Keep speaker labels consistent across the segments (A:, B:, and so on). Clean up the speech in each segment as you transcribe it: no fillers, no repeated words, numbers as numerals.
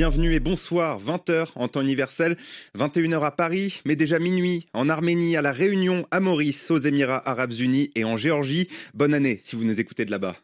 A: bienvenue et bonsoir. 20h en temps universel, 21h à Paris, mais déjà minuit en Arménie, à La Réunion, à Maurice, aux Émirats Arabes Unis et en Géorgie. Bonne année si vous nous écoutez de là-bas.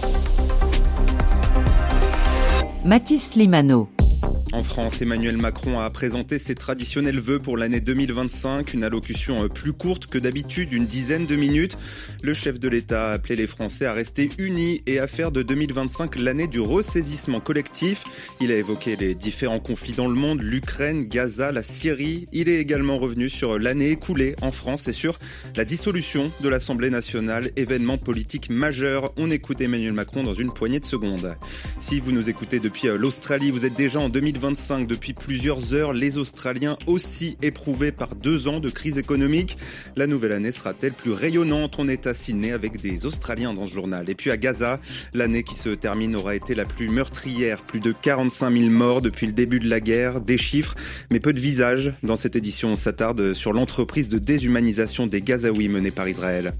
B: Mathis Limano.
A: En France, Emmanuel Macron a présenté ses traditionnels vœux pour l'année 2025, une allocution plus courte que d'habitude, une dizaine de minutes. Le chef de l'État a appelé les Français à rester unis et à faire de 2025 l'année du ressaisissement collectif. Il a évoqué les différents conflits dans le monde, l'Ukraine, Gaza, la Syrie. Il est également revenu sur l'année écoulée en France et sur la dissolution de l'Assemblée nationale, événement politique majeur. On écoute Emmanuel Macron dans une poignée de secondes. Si vous nous écoutez depuis l'Australie, vous êtes déjà en 2025 depuis plusieurs heures, les Australiens aussi éprouvés par 2 ans de crise économique. La nouvelle année sera-t-elle plus rayonnante? On est à Sydney avec des Australiens dans ce journal. Et puis à Gaza, l'année qui se termine aura été la plus meurtrière. Plus de 45 000 morts depuis le début de la guerre. Des chiffres, mais peu de visages. Dans cette édition, on s'attarde sur l'entreprise de déshumanisation des Gazaouis menée par Israël.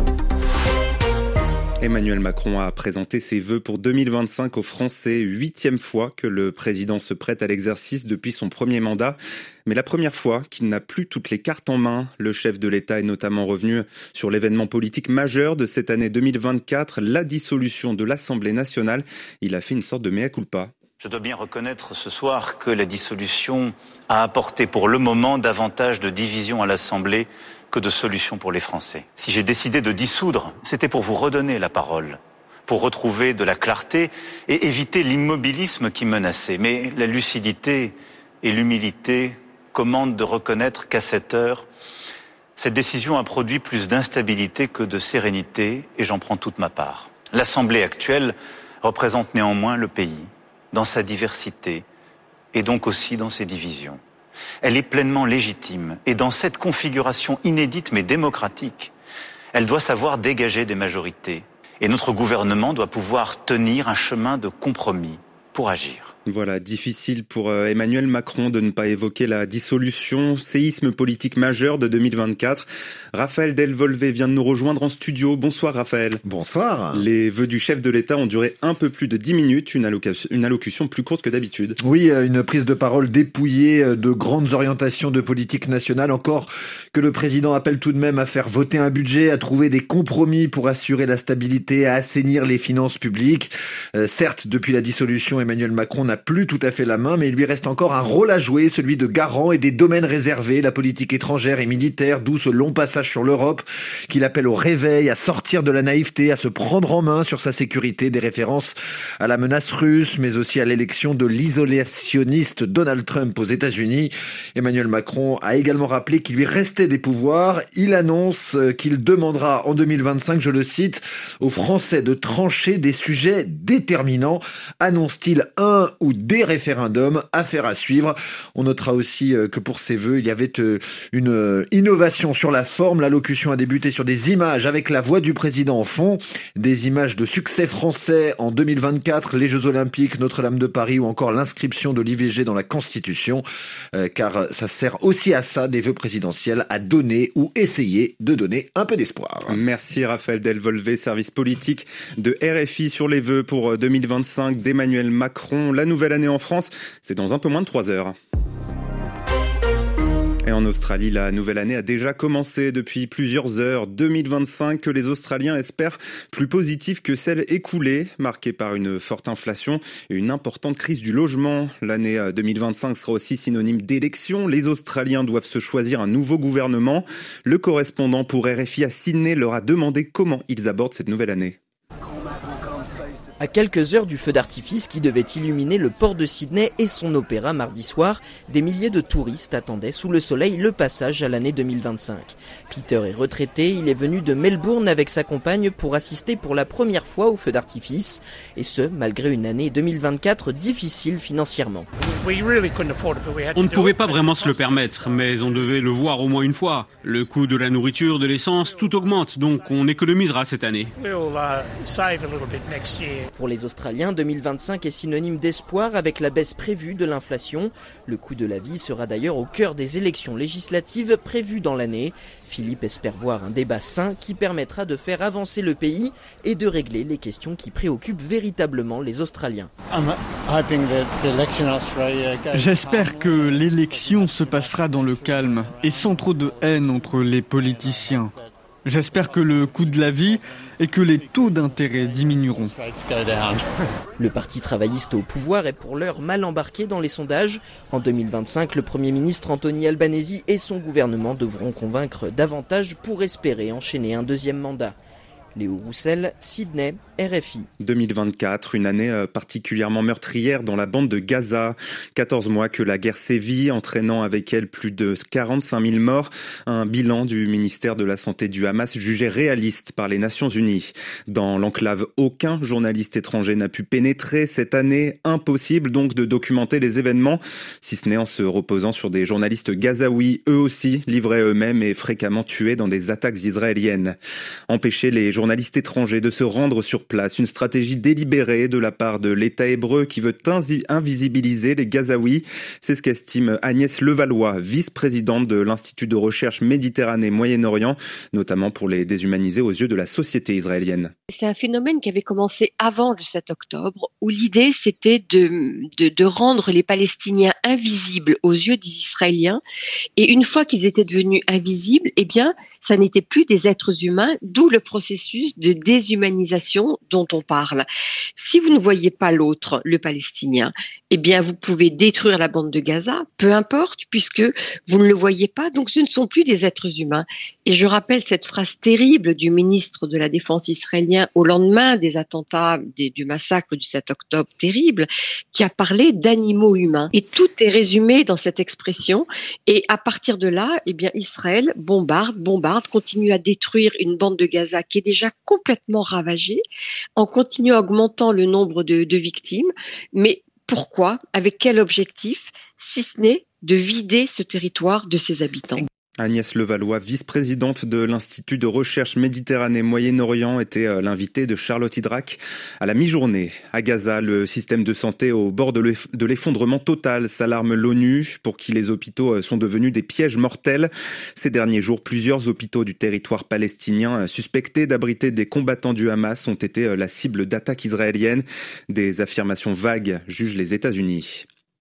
A: Emmanuel Macron a présenté ses vœux pour 2025 aux Français, 8e fois que le président se prête à l'exercice depuis son premier mandat. Mais la première fois qu'il n'a plus toutes les cartes en main. Le chef de l'État est notamment revenu sur l'événement politique majeur de cette année 2024, la dissolution de l'Assemblée nationale. Il a fait une sorte de mea culpa.
C: Je dois bien reconnaître ce soir que la dissolution a apporté pour le moment davantage de division à l'Assemblée que de solutions pour les Français. Si j'ai décidé de dissoudre, c'était pour vous redonner la parole, pour retrouver de la clarté et éviter l'immobilisme qui menaçait. Mais la lucidité et l'humilité commandent de reconnaître qu'à cette heure, cette décision a produit plus d'instabilité que de sérénité et j'en prends toute ma part. L'Assemblée actuelle représente néanmoins le pays, dans sa diversité et donc aussi dans ses divisions. Elle est pleinement légitime et dans cette configuration inédite mais démocratique, elle doit savoir dégager des majorités. Et notre gouvernement doit pouvoir tenir un chemin de compromis pour agir.
A: Voilà, difficile pour Emmanuel Macron de ne pas évoquer la dissolution, séisme politique majeur de 2024. Raphaël Delvolvé vient de nous rejoindre en studio. Bonsoir Raphaël.
D: Bonsoir.
A: Les vœux du chef de l'État ont duré un peu plus de 10 minutes, une allocution plus courte que d'habitude.
D: Oui, une prise de parole dépouillée de grandes orientations de politique nationale, encore que le président appelle tout de même à faire voter un budget, à trouver des compromis pour assurer la stabilité, à assainir les finances publiques. Certes, depuis la dissolution, Emmanuel Macron n'a plus tout à fait la main, mais il lui reste encore un rôle à jouer, celui de garant et des domaines réservés, la politique étrangère et militaire, d'où ce long passage sur l'Europe, qu'il appelle au réveil, à sortir de la naïveté, à se prendre en main sur sa sécurité, des références à la menace russe, mais aussi à l'élection de l'isolationniste Donald Trump aux États-Unis. Emmanuel Macron a également rappelé qu'il lui restait des pouvoirs. Il annonce qu'il demandera en 2025, je le cite, aux Français de trancher des sujets déterminants. Annonce-t-il un ou des référendums? Affaire à suivre. On notera aussi que pour ces vœux, il y avait une innovation sur la forme. L'allocution a débuté sur des images avec la voix du président en fond, des images de succès français en 2024, les Jeux Olympiques, Notre-Dame de Paris ou encore l'inscription de l'IVG dans la Constitution, car ça sert aussi à ça, des vœux présidentiels, à donner ou essayer de donner un peu d'espoir.
A: Merci Raphaël Delvolvé, service politique de RFI sur les vœux pour 2025 d'Emmanuel Macron. La nouvelle année en France, c'est dans un peu moins de 3 heures. Et en Australie, la nouvelle année a déjà commencé depuis plusieurs heures. 2025 que les Australiens espèrent plus positive que celle écoulée, marquée par une forte inflation et une importante crise du logement. L'année 2025 sera aussi synonyme d'élection. Les Australiens doivent se choisir un nouveau gouvernement. Le correspondant pour RFI à Sydney leur a demandé comment ils abordent cette nouvelle année.
E: À quelques heures du feu d'artifice qui devait illuminer le port de Sydney et son opéra mardi soir, des milliers de touristes attendaient sous le soleil le passage à l'année 2025. Peter est retraité, il est venu de Melbourne avec sa compagne pour assister pour la première fois au feu d'artifice, et ce, malgré une année 2024 difficile financièrement.
F: On ne pouvait pas vraiment se le permettre, mais on devait le voir au moins une fois. Le coût de la nourriture, de l'essence, tout augmente, donc on économisera cette année.
E: Pour les Australiens, 2025 est synonyme d'espoir avec la baisse prévue de l'inflation. Le coût de la vie sera d'ailleurs au cœur des élections législatives prévues dans l'année. Philippe espère voir un débat sain qui permettra de faire avancer le pays et de régler les questions qui préoccupent véritablement les Australiens.
G: J'espère que l'élection se passera dans le calme et sans trop de haine entre les politiciens. J'espère que le coût de la vie et que les taux d'intérêt diminueront.
E: Le parti travailliste au pouvoir est pour l'heure mal embarqué dans les sondages. En 2025, le Premier ministre Anthony Albanese et son gouvernement devront convaincre davantage pour espérer enchaîner un deuxième mandat. Léo Roussel, Sydney, RFI.
A: 2024, une année particulièrement meurtrière dans la bande de Gaza. 14 mois que la guerre sévit, entraînant avec elle plus de 45 000 morts. Un bilan du ministère de la Santé du Hamas jugé réaliste par les Nations Unies. Dans l'enclave, aucun journaliste étranger n'a pu pénétrer cette année. Impossible donc de documenter les événements, si ce n'est en se reposant sur des journalistes gazaouis, eux aussi livrés eux-mêmes et fréquemment tués dans des attaques israéliennes. Empêcher les journalistes étrangers de se rendre sur place, une stratégie délibérée de la part de l'État hébreu qui veut invisibiliser les Gazaouis. C'est ce qu'estime Agnès Levallois, vice-présidente de l'Institut de recherche Méditerranée-Moyen-Orient, notamment pour les déshumaniser aux yeux de la société israélienne.
H: C'est un phénomène qui avait commencé avant le 7 octobre, où l'idée c'était de rendre les Palestiniens invisibles aux yeux des Israéliens. Et une fois qu'ils étaient devenus invisibles, eh bien, ça n'était plus des êtres humains, d'où le processus de déshumanisation dont on parle. Si vous ne voyez pas l'autre, le Palestinien, eh bien, vous pouvez détruire la bande de Gaza, peu importe, puisque vous ne le voyez pas, donc ce ne sont plus des êtres humains. Et je rappelle cette phrase terrible du ministre de la Défense israélien au lendemain des attentats, du massacre du 7 octobre terrible, qui a parlé d'animaux humains. Et tout est résumé dans cette expression. Et à partir de là, eh bien, Israël bombarde, continue à détruire une bande de Gaza qui est déjà complètement ravagée, en continuant augmentant le nombre de victimes. Mais pourquoi? Avec quel objectif? Si ce n'est de vider ce territoire de ses habitants.
A: Agnès Levallois, vice-présidente de l'Institut de recherche Méditerranée-Moyen-Orient, était l'invitée de Charlotte Hydrac à la mi-journée. À Gaza, le système de santé au bord de l'effondrement total, s'alarme l'ONU, pour qui les hôpitaux sont devenus des pièges mortels. Ces derniers jours, plusieurs hôpitaux du territoire palestinien suspectés d'abriter des combattants du Hamas ont été la cible d'attaques israéliennes. Des affirmations vagues jugent les États-Unis.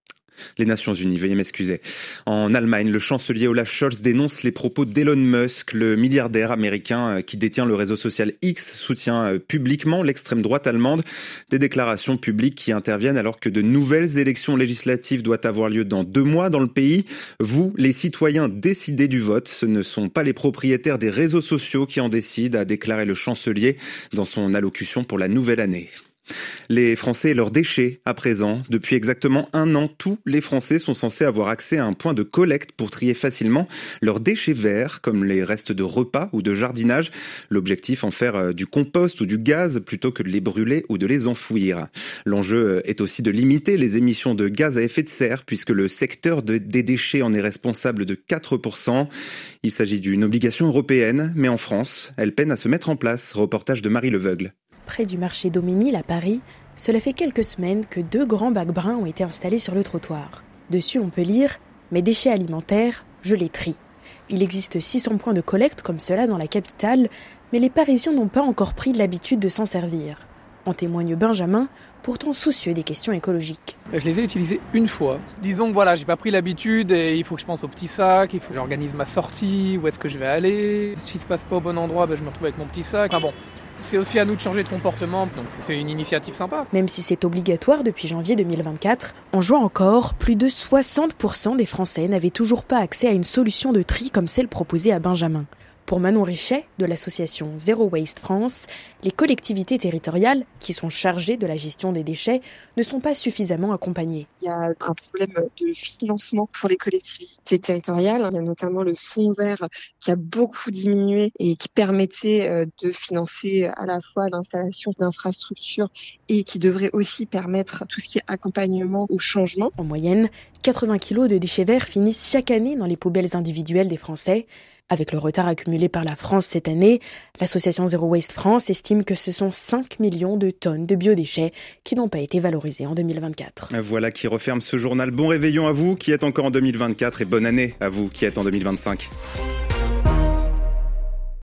A: Les Nations Unies, veuillez m'excuser. En Allemagne, le chancelier Olaf Scholz dénonce les propos d'Elon Musk, le milliardaire américain qui détient le réseau social X, soutient publiquement l'extrême droite allemande. Des déclarations publiques qui interviennent alors que de nouvelles élections législatives doivent avoir lieu dans 2 mois dans le pays. Vous, les citoyens, décidez du vote. Ce ne sont pas les propriétaires des réseaux sociaux qui en décident, a déclaré le chancelier dans son allocution pour la nouvelle année. Les Français et leurs déchets, à présent. Depuis exactement 1 an, tous les Français sont censés avoir accès à un point de collecte pour trier facilement leurs déchets verts, comme les restes de repas ou de jardinage. L'objectif, en faire du compost ou du gaz plutôt que de les brûler ou de les enfouir. L'enjeu est aussi de limiter les émissions de gaz à effet de serre, puisque le secteur des déchets en est responsable de 4%. Il s'agit d'une obligation européenne, mais en France, elle peine à se mettre en place. Reportage de Marie Leveugle.
I: Près du marché Daumesnil à Paris, cela fait quelques semaines que 2 grands bacs bruns ont été installés sur le trottoir. Dessus, on peut lire « Mes déchets alimentaires, je les trie ». Il existe 600 points de collecte comme cela dans la capitale, mais les Parisiens n'ont pas encore pris l'habitude de s'en servir. En témoigne Benjamin, pourtant soucieux des questions écologiques.
J: Je les ai utilisés une fois. Disons que voilà, j'ai pas pris l'habitude et il faut que je pense au petit sac, il faut que j'organise ma sortie, où est-ce que je vais aller. Si ça se passe pas au bon endroit, je me retrouve avec mon petit sac. Enfin bon, c'est aussi à nous de changer de comportement, donc c'est une initiative sympa.
I: Même si c'est obligatoire depuis janvier 2024, en juin encore, plus de 60% des Français n'avaient toujours pas accès à une solution de tri comme celle proposée à Benjamin. Pour Manon Richet, de l'association Zero Waste France, les collectivités territoriales, qui sont chargées de la gestion des déchets, ne sont pas suffisamment accompagnées.
K: Il y a un problème de financement pour les collectivités territoriales. Il y a notamment le fonds vert qui a beaucoup diminué et qui permettait de financer à la fois l'installation d'infrastructures et qui devrait aussi permettre tout ce qui est accompagnement au changement.
I: En moyenne, 80 kilos de déchets verts finissent chaque année dans les poubelles individuelles des Français. Avec le retard accumulé par la France cette année, l'association Zero Waste France estime que ce sont 5 millions de tonnes de biodéchets qui n'ont pas été valorisés en 2024.
A: Voilà qui referme ce journal. Bon réveillon à vous qui êtes encore en 2024 et bonne année à vous qui êtes en 2025.